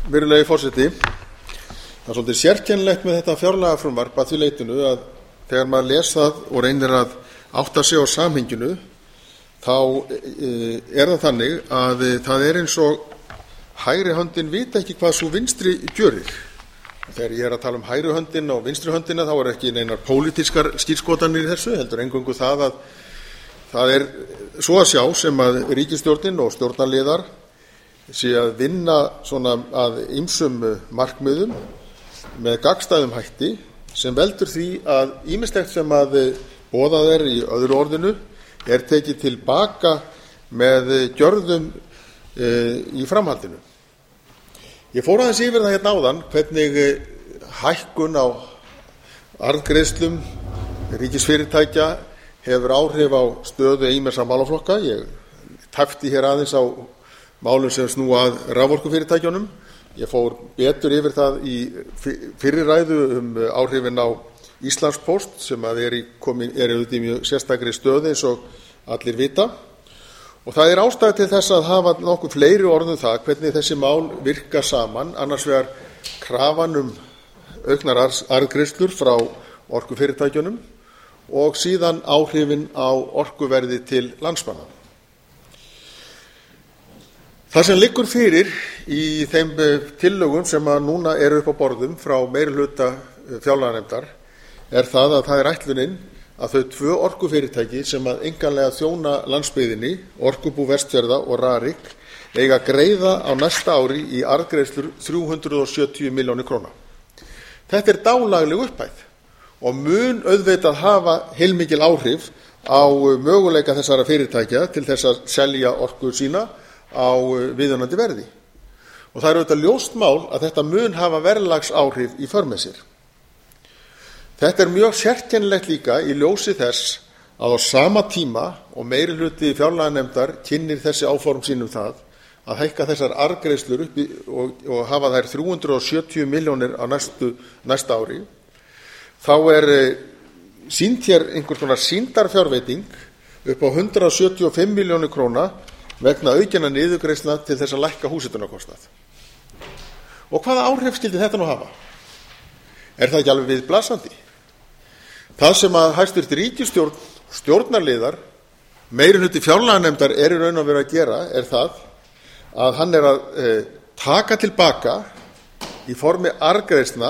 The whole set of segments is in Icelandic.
Virðulegi forseti. Það er svolítið sérkennilegt með þetta fjárlagafrumvarp að því leytinu að þegar maður les það og reynir að átta sig á samhenginu þá það þannig að það eins og hægri höndin vita ekki hvað sú vinstri gjörir. Þegar ég að tala um hægri höndina og vinstri höndina þá ekki neinar pólitískar skírskotanir í þessu, heldur eingöngu það að það svo að sjá sem að ríkisstjórnin og stjórnarliðar sé að vinna svona að ýmsum markmiðum með gagnstæðum hætti sem veldur því að ýmislegt sem að boðað í öðru orðinu tekið til baka með gjörðum í framhaldinu. Ég fór aðeins yfir það hérna áðan hvernig hækkun á arðgreiðslum ríkisfyrirtækja hefur áhrif á stöðu ýmissa málaflokka. Ég tæpti hér aðeins á málum sem snúa að raforkufyrirtækjunum. Ég fór betur yfir það í fyrri ræðu áhrifin á Íslandspóst sem að auðvitað í mjög sérstakri stöðu eins og allir vita. Og það ástæða til þess að hafa nokkuð fleiri orð það hvernig þessi mál virka saman, annars vegar krafan auknar arðgreiðslur frá orkufyrirtækjunum og síðan áhrifin á orkuverði til landsmanna. Það sem liggur fyrir í þeim tillögum sem að núna eru upp á borðum frá meirihluta fjárlaganefndar það að það ætlunin að þau tvö orkufyrirtæki sem að einkanlega þjóna landsbyggðinni, Orkubú Vestfjarða og Rarik, eiga að greiða á næsta ári í arðgreiðslur 370 milljónir króna. Þetta dálagleg upphæð og mun auðvitað hafa heilmikil áhrif á möguleika þessara fyrirtækja til þess að selja orku sína á viðunandi verði. Og það auðvitað ljóst mál að þetta mun hafa verðlagsáhrif í för með sér. Þetta mjög sérkennilegt líka í ljósi þess að á sama tíma og meirihluti fjárlaganefndar kynnir þessi áform sín það að hækka þessar arðgreiðslur upp og hafa þær 370 milljónir á næsta ári, þá sýnd hér einhvers konar sýndarfjárveiting upp á 175 milljónir króna vegna aukinna niðurgreiðslna til þess að lækka húshitunarkostnað. Og hvaða áhrif skyldi þetta nú hafa? Það ekki alveg viðblasandi? Það sem að hæstvirt ríkisstjórn, stjórnarliðar, meirihluti fjárlaganefndar í raun og veru að gera það að hann að taka til baka í formi arðgreiðslna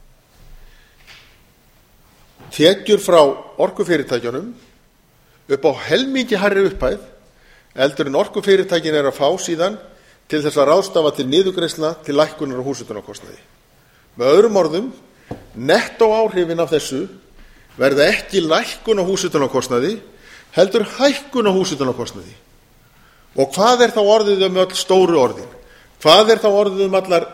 tekjur frá orkufyrirtækjunum upp á helmingi hærri upphæð heldur en orkufyrirtækin að fá síðan til þess að ráðstafa til niðurgreiðslna til lækkunar og húshitunarkostnaði. Með öðrum orðum, nettóáhrifin af þessu verða ekki lækkun á húshitunarkostnaði heldur hækkun á húshitunarkostnaði. Og hvað þá orðið öll stóru orðin? Hvað þá orðið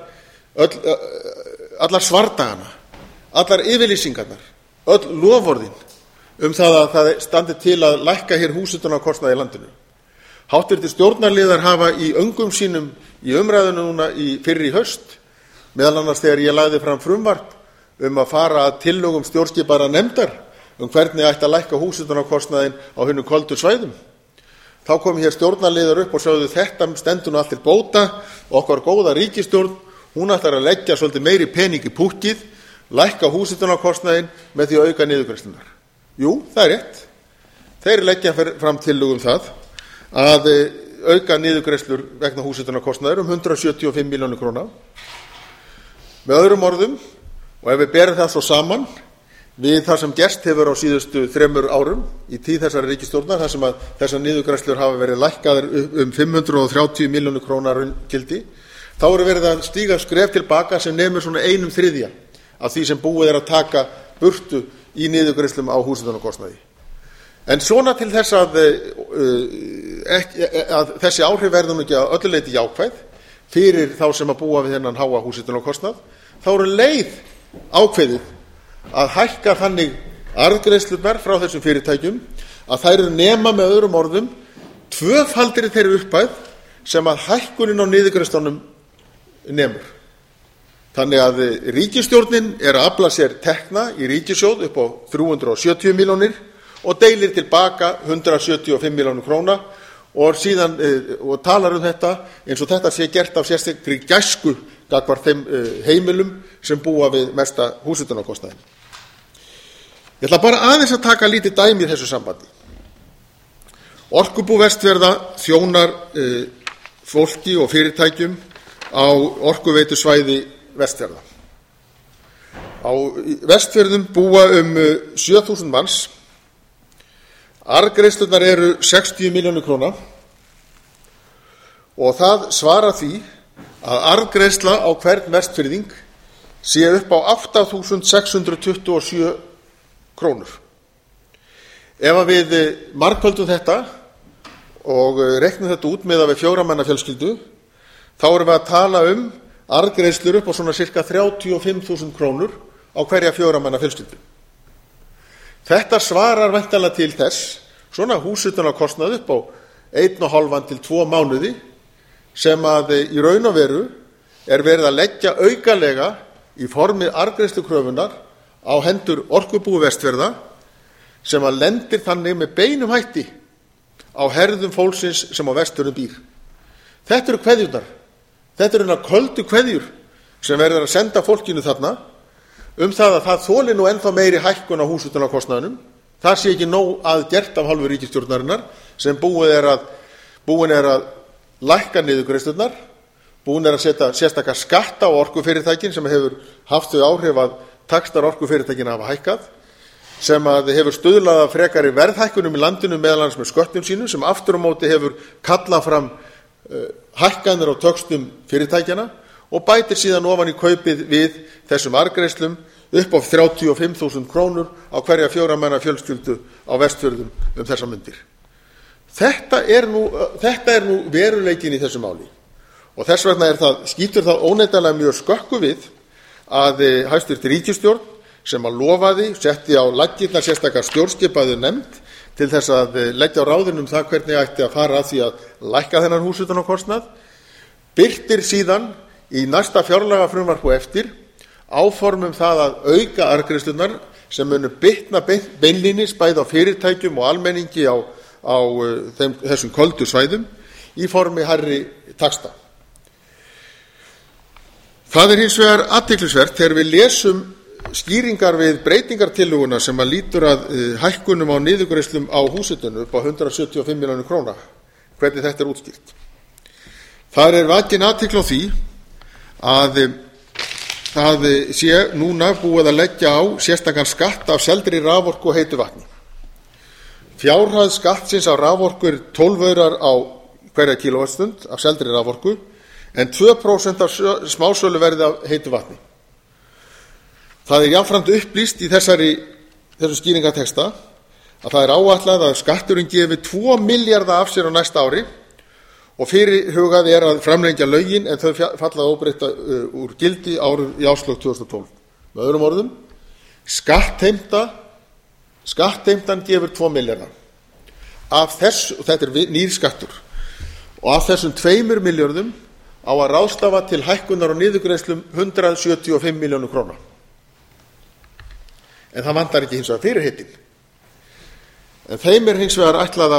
allar svardagana, allar yfirlýsingarnar, öll loforðin það að það standi til að lækka hér húshitunarkostnaði í landinu? Háttvirtir stjórnarliðar hafa í öngum sínum í umræðunum núna fyrr í haust, meðal annars þegar ég lagði fram frumvarp að fara að tillögum stjórnskipaðrar nefndar hvernig ætti að lækka húshitunarkostnaðinn á hinum köldu svæðum. Þá kom hér stjórnarliðar upp og sögðu þetta stendur nú allt til bóta, okkar góða ríkisstjórn, hún ætlar að leggja svolítið meiri pening í púkkið, lækka húshitunarkostnaðinn með því að auka niðurgreiðslurnar. Jú, það rétt. Þeir leggja fram tillögum það að auka niðurgreiðslur vegna húshitunarkostnaðar 175 milljónir króna. Með öðrum orðum, og ef við berum það svo saman við það sem gerst hefur á síðustu 3 árum í tíð þessara ríkisstjórnar, þar sem að þessar niðurgreiðslur hafa verið lækkaðar 530 milljónir króna raungildi, þá verið að stíga skref tilbaka sem nemur svona 1/3 af því sem búið að taka burtu í niðurgreiðslum á húshitunarkostnaði. En svona til þess að þessi áhrif verða nú ekki að öllu leyti jákvæð fyrir þá sem að búa við þennan háa húshitunarkostnað, þá leið ákveðið að hækka þannig arðgreiðslurnar frá þessum fyrirtækjum að þær nema með öðrum orðum tvöfaldri þeirri upphæð sem að hækkunin á niðurgreiðslunum nemur. Þannig að ríkisstjórnin að afla sér tekna í ríkissjóð upp á 370 milljónir og deilir tilbaka 175 milljónir króna og síðan og talar þetta eins og þetta sé gert af sérstakri gæsku gagnvart þeim heimilum sem búa við mesta húshitunarkostnaðinn. Ég ætla bara aðeins að taka lítið dæmi í þessu sambandi. Orkubú Vestfjarða þjónar fólki og fyrirtækjum á orkuveitusvæði Vestfjarða. Á Vestfjörðum búa 7.000 manns. Arðgreiðslurnar eru 60 milljónir króna og það svarar því að arðgreiðsla á hvern Vestfirðing sé upp á 8.627 krónur. Ef að við margföldum þetta og reiknum þetta út miðað við 4 manna fjölskyldu, þá erum við að tala arðgreiðslur upp á svona sirka 35.000 krónur á hverja 4 manna fjölskyldu. Þetta svarar væntanlega til þess, svona húshitunarkostnað upp á 1,5 til 2 mánuði, sem að í raun og veru verið að leggja aukalega í formi arðgreiðslukröfunnar á hendur Orkubúi Vestfjarða, sem að lendir þannig með beinum hætti á herðum fólksins sem á Vestfjörðum býr. Þetta eru kveðjurnar. Þetta eru köldu kveðjur sem verður að senda fólkinu þarna það að það þoli nú ennþá meiri hækkun á húshitunarkostnaðinum. Það sé ekki nóg að gert af hálfu ríkisstjórnarinnar sem búin er að lækka niðurgreiðslurnar, búin er að setja sérstaka skatta á orkufyrirtækin sem hefur haft þau áhrif að taxtar orkufyrirtækin hafa hækkað, sem að hefur stuðlað að frekari verðhækkunum í landinu meðal annars með sköttum sínum, sem aftur á móti hefur kallað fram hækkanir á töxtum fyrirtækjana og bætir síðan ofan í kaupið við þessum arðgreiðslum upp á 35.000 krónur á hverja 4 manna fjölskyldu á Vestfjörðum þessar mundir. Þetta er nú veruleikinn í þessu máli og þess vegna skýtur það óneitanlega mjög skökku við að hæstvirt ríkisstjórn sem að lofaði, setti á laggirnar sérstakar stjórnskipaðu nefnd til þess að leggja á ráðinu það hvernig ætti að fara að því að lækka þennan húshitunarkostnað, birtir síðan í næsta fjárlagafrumvarp og eftir áform það að auka arðgreiðslurnar sem munu bitna beinlínis bæði á fyrirtækjum og almenningi á þessum köldu svæðum í formi hærri taxta. Það hins vegar athyglisvert þegar við lesum skýringar við breytingartillöguna sem að lítur að hækkunum á niðurgreiðslum á húshitunu upp á 175 milljónir króna, hvernig þetta útskýrt. Þar vakin athygli á því að það sé núna búið að leggja á sérstakan skatt af seldri raforku og heitu vatni. Fjárhæð skattsins á raforku 12 aurar á hverja kílóvattstund af seldri raforku en 2% af smásöluverði af heitu vatni. Það jafnframt upplýst í þessum skýringartexta að það áætlað að skatturinn gefi 2 milljarða af sér á næsta ári og fyrirhugað að framlengja lögin en þau falla óbreytt úr gildi í árslok 2012. Með öðrum orðum, skattheimtan gefur 2 milljarða. Þetta nýr skattur og af þessum 2 milljörðum á að ráðstafa til hækkunar og niðurgreiðslum 175 milljónir króna. En það vantar ekki hins vegar fyrirheitin. En þeim hins vegar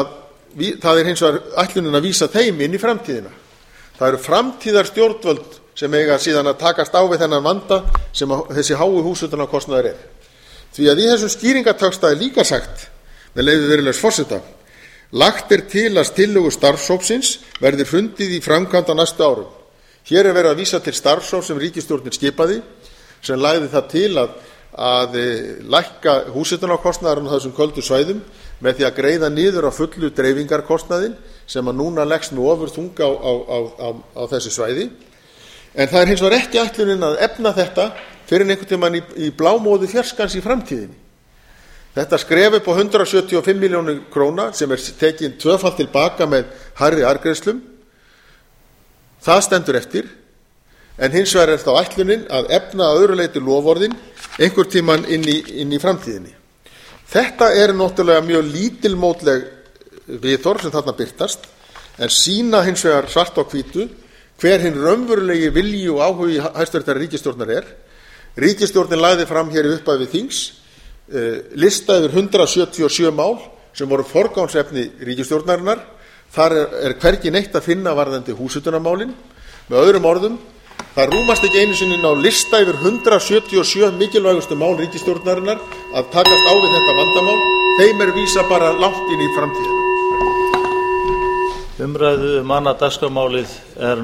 ætlunin að vísa þeim inn í framtíðina. Það eru framtíðar stjórnvöld sem eiga síðan að takast á við þennan vanda sem þessi hái húshitunarkostnaður er. Því að í þessum skýringartexta líka sagt, með leyfi virðulegs forseta, lagt til að tillögu starfshópsins verði hrundið í framkvæmd á næstu árum. Hér verið að vísa til starfshóps sem ríkisstjórnin skipaði, sem lagði það til að lækka húshitunarkostnaðinn á þessum köldu svæðum með því að greiða niður á fullu dreifingarkostnaðinn sem að núna leggst með ofurþunga á þessu svæði. En það hins vegar ekki ætlunin að efna þetta fyrir einhvern tímann í blámóðu fjarskans í framtíðinni. Þetta skref upp á 175 milljónir króna sem tekin tvöfalt tilbaka með hærri arðgreiðslum. Það stendur eftir, en hins vegar þá ætlunin að efna að öðru leyti loforðin einhvern tímann inn í framtíðinni. Þetta náttúrulega mjög lítilmótleg viðhorf sem þarna birtast, en sýna hins vegar svart á hvítu hver hinn raunverulegi vilji og áhugi hæstvirtrar ríkisstjórnar er. Ríkisstjórnin lagði fram hér í upphafi þings lista yfir 177 mál sem voru forgangsefni ríkisstjórnarinnar. Þar hvergi neitt að finna varðandi húshitunarmálin. Með öðrum orðum, það rúmast ekki einu sinni á lista yfir 177 mikilvægustu mál ríkisstjórnarinnar að takast á við þetta vandamál. Þeim vísað bara langt inn í framtíðina. Umræðu annað dagskrármálið er